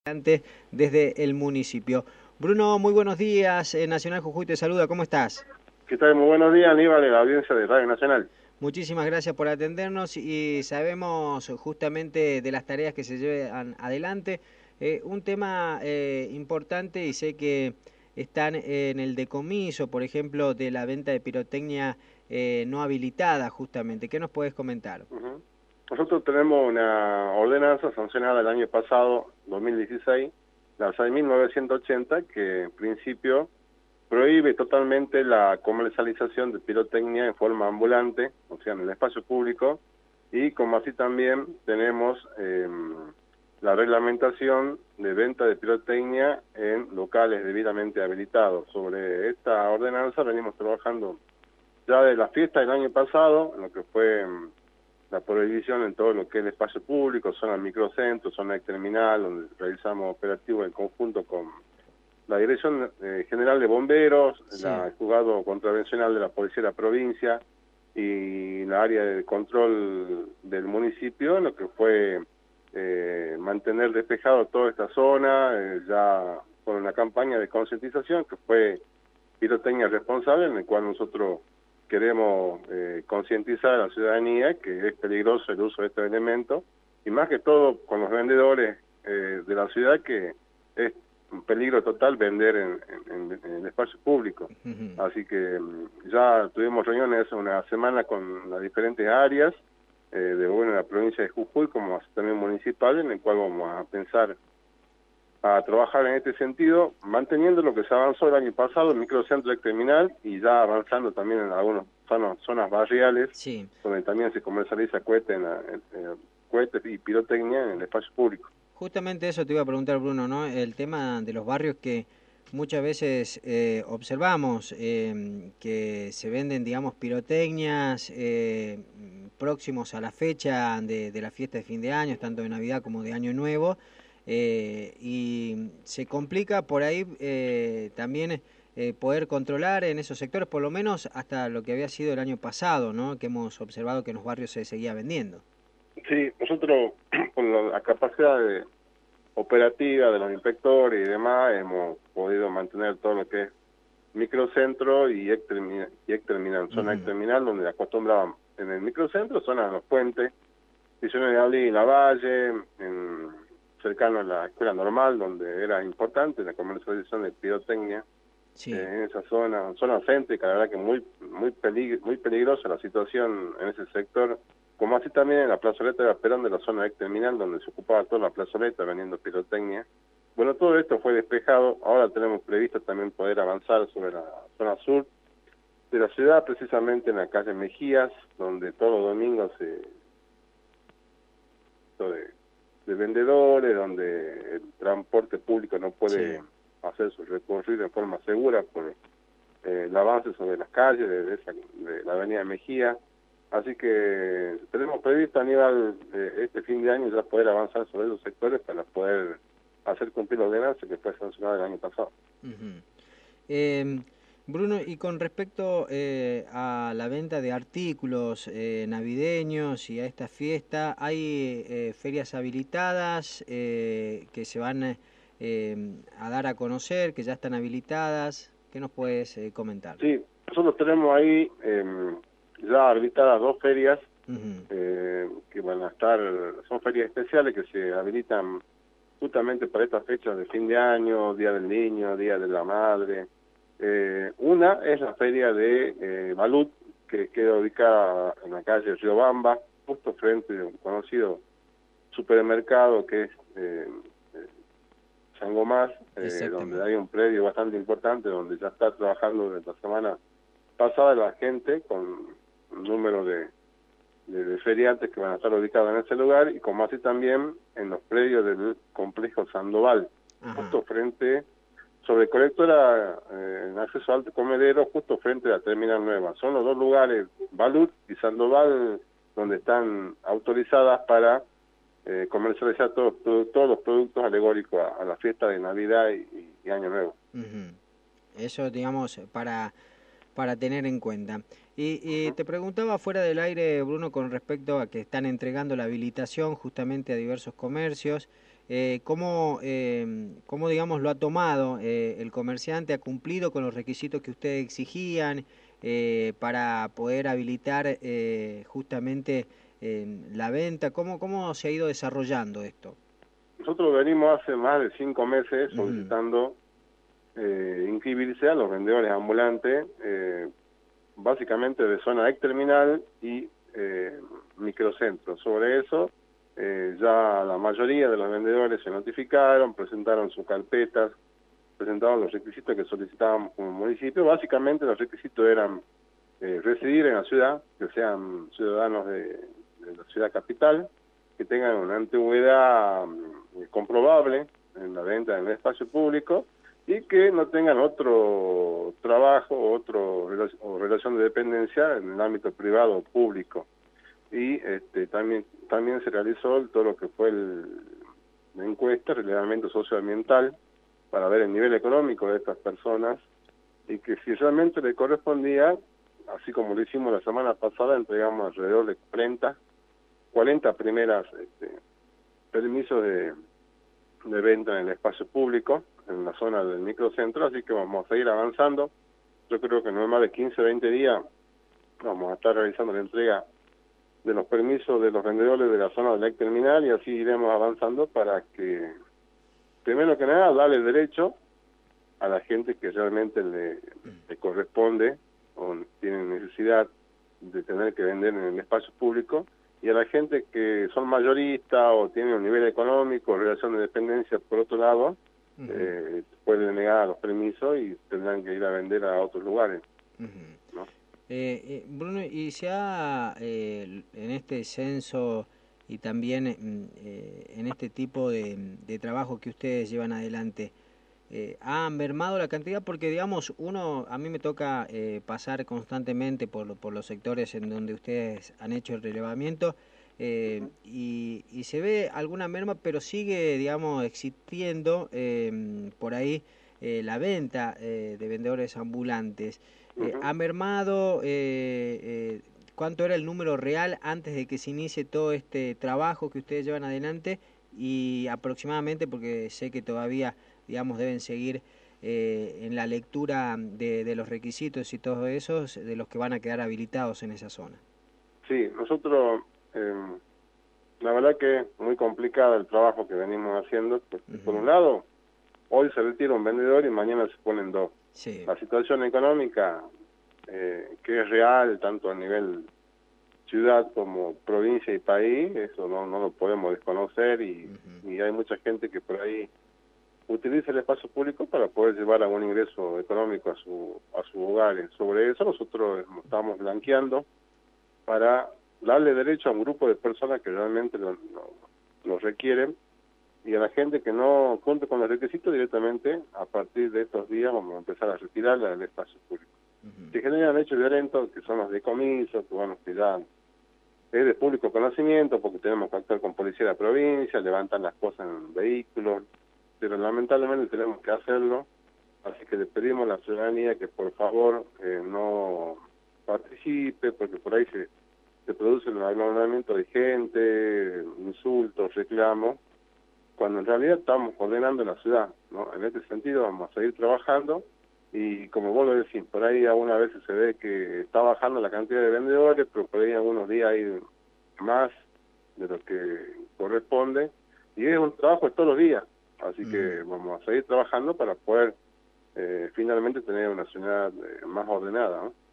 desde el municipio. Bruno, muy buenos días. Nacional Jujuy te saluda. ¿Cómo estás? ¿Qué tal? Muy buenos días, Aníbal, de la audiencia de Radio Nacional. Muchísimas gracias por atendernos y sabemos justamente de las tareas que se llevan adelante. Un tema importante, y sé que están en el decomiso, por ejemplo, de la venta de pirotecnia no habilitada, justamente. ¿Qué nos puedes comentar? Nosotros tenemos una ordenanza sancionada el año pasado, 2016, la 6.980, que en principio prohíbe totalmente la comercialización de pirotecnia en forma ambulante, o sea, en el espacio público, y como así también tenemos la reglamentación de venta de pirotecnia en locales debidamente habilitados. Sobre esta ordenanza venimos trabajando ya de la fiesta del año pasado, en lo que fue la prohibición en todo lo que es el espacio público, zona microcentro, zona terminal, donde realizamos operativos en conjunto con la Dirección General de Bomberos, sí, el Juzgado Contravencional de la Policía de la Provincia y la área de control del municipio, en lo que fue mantener despejado toda esta zona, ya con una campaña de concientización que fue pirotecnia responsable, en el cual nosotros queremos concientizar a la ciudadanía que es peligroso el uso de estos elementos, y más que todo con los vendedores de la ciudad, que es un peligro total vender en el espacio público. Así que ya tuvimos reuniones una semana con las diferentes áreas de gobierno de la provincia de Jujuy, como también municipal, en el cual vamos a pensar a trabajar en este sentido, manteniendo lo que se avanzó el año pasado, el microcentro del terminal, y ya avanzando también en algunas zonas barriales, sí, donde también se comercializa cohetes y pirotecnia en el espacio público. Justamente eso te iba a preguntar, Bruno, ¿no? El tema de los barrios que muchas veces observamos que se venden, digamos, pirotecnias próximos a la fecha de la fiesta de fin de año, tanto de Navidad como de Año Nuevo, y se complica por ahí también poder controlar en esos sectores, por lo menos hasta lo que había sido el año pasado, ¿no? Que hemos observado que en los barrios se seguía vendiendo. Sí, nosotros con la capacidad operativa de los inspectores y demás hemos podido mantener todo lo que es microcentro y terminal, zona terminal, donde acostumbraban en el microcentro, zona de los puentes, Misiones de Abril y Lavalle, cercano a la escuela normal, donde era importante la comercialización de pirotecnia. Sí. En esa zona céntrica, la verdad que muy peligrosa la situación en ese sector, como así también en la plazoleta de Perón de la zona terminal, donde se ocupaba toda la plazoleta vendiendo pirotecnia. Bueno, todo esto fue despejado. Ahora tenemos previsto también poder avanzar sobre la zona sur de la ciudad, precisamente en la calle Mejías, donde todos los domingos de vendedores, donde el transporte público no puede hacer su recorrido de forma segura por el avance sobre las calles de la avenida Mejía. Así que tenemos previsto, Aníbal, este fin de año ya poder avanzar sobre esos sectores para poder hacer cumplir la ordenanza que fue sancionada el año pasado. Bruno, y con respecto a la venta de artículos navideños y a esta fiesta, ¿hay ferias habilitadas que se van a dar a conocer, que ya están habilitadas? ¿Qué nos puedes comentar? Sí, nosotros tenemos ahí ya habilitadas 2 ferias que van a estar, son ferias especiales que se habilitan justamente para estas fechas de fin de año, Día del Niño, Día de la Madre. Una es la feria de Balut, que queda ubicada en la calle Riobamba, justo frente a un conocido supermercado que es Sangomás, donde hay un predio bastante importante, donde ya está trabajando desde la semana pasada la gente con un número de feriantes que van a estar ubicados en ese lugar, y como así también en los predios del complejo Sandoval, justo frente, sobre colectora en acceso al comedero, justo frente a la terminal nueva. Son los 2 lugares, Balut y Sandoval, donde están autorizadas para comercializar todos los productos alegóricos a la fiesta de Navidad y Año Nuevo. Eso, digamos, para tener en cuenta. Y te preguntaba fuera del aire, Bruno, con respecto a que están entregando la habilitación justamente a diversos comercios. ¿Cómo, digamos, lo ha tomado el comerciante? ¿Ha cumplido con los requisitos que ustedes exigían para poder habilitar justamente la venta? ¿Cómo se ha ido desarrollando esto? Nosotros venimos hace más de 5 meses Ujú. solicitando inscribirse a los vendedores ambulantes, básicamente de zona terminal y microcentro. Sobre eso, ya la mayoría de los vendedores se notificaron, presentaron sus carpetas, presentaron los requisitos que solicitábamos como municipio. Básicamente los requisitos eran residir en la ciudad, que sean ciudadanos de la ciudad capital, que tengan una antigüedad comprobable en la venta en el espacio público y que no tengan otro trabajo o relación de dependencia en el ámbito privado o público. Y también se realizó todo lo que fue la encuesta, el relevamiento socioambiental, para ver el nivel económico de estas personas y que si realmente le correspondía, así como lo hicimos la semana pasada, entregamos alrededor de 40 primeras permisos de venta en el espacio público, en la zona del microcentro, así que vamos a seguir avanzando. Yo creo que no es más de 15 o 20 días vamos a estar realizando la entrega de los permisos de los vendedores de la zona del terminal y así iremos avanzando para que, primero que nada, darle derecho a la gente que realmente le corresponde o tiene necesidad de tener que vender en el espacio público, y a la gente que son mayoristas o tienen un nivel económico, relación de dependencia, por otro lado, pueden negar los permisos y tendrán que ir a vender a otros lugares, ¿no? Bruno, y se ha, en este censo y también en este tipo de trabajo que ustedes llevan adelante, ¿ha mermado la cantidad? Porque, digamos, a mí me toca pasar constantemente por los sectores en donde ustedes han hecho el relevamiento y se ve alguna merma, pero sigue, digamos, existiendo por ahí la venta de vendedores ambulantes. ¿Ha mermado? ¿Cuánto era el número real antes de que se inicie todo este trabajo que ustedes llevan adelante? Y aproximadamente, porque sé que todavía, digamos, deben seguir en la lectura de los requisitos y todo eso, de los que van a quedar habilitados en esa zona. Sí, nosotros, la verdad que es muy complicado el trabajo que venimos haciendo, porque por un lado, hoy se retira un vendedor y mañana se ponen dos. Sí. La situación económica, que es real, tanto a nivel ciudad como provincia y país, eso no lo podemos desconocer y hay mucha gente que por ahí utiliza el espacio público para poder llevar algún ingreso económico a su hogar. Sobre eso nosotros estamos blanqueando para darle derecho a un grupo de personas que realmente lo requieren, y a la gente que no cumple con los requisitos directamente, a partir de estos días vamos a empezar a retirarla del espacio público. Se generan hechos violentos que son los decomisos, que bueno, que ya es de público conocimiento porque tenemos que actuar con policía de la provincia, levantan las cosas en vehículos, pero lamentablemente tenemos que hacerlo, así que le pedimos a la ciudadanía que por favor no participe, porque por ahí se produce un aglomeramiento de gente, insultos, reclamos, cuando en realidad estamos ordenando la ciudad, ¿no? En este sentido vamos a seguir trabajando y como vos lo decís, por ahí algunas veces se ve que está bajando la cantidad de vendedores, pero por ahí algunos días hay más de lo que corresponde y es un trabajo de todos los días, así que vamos a seguir trabajando para poder finalmente tener una ciudad más ordenada, ¿no?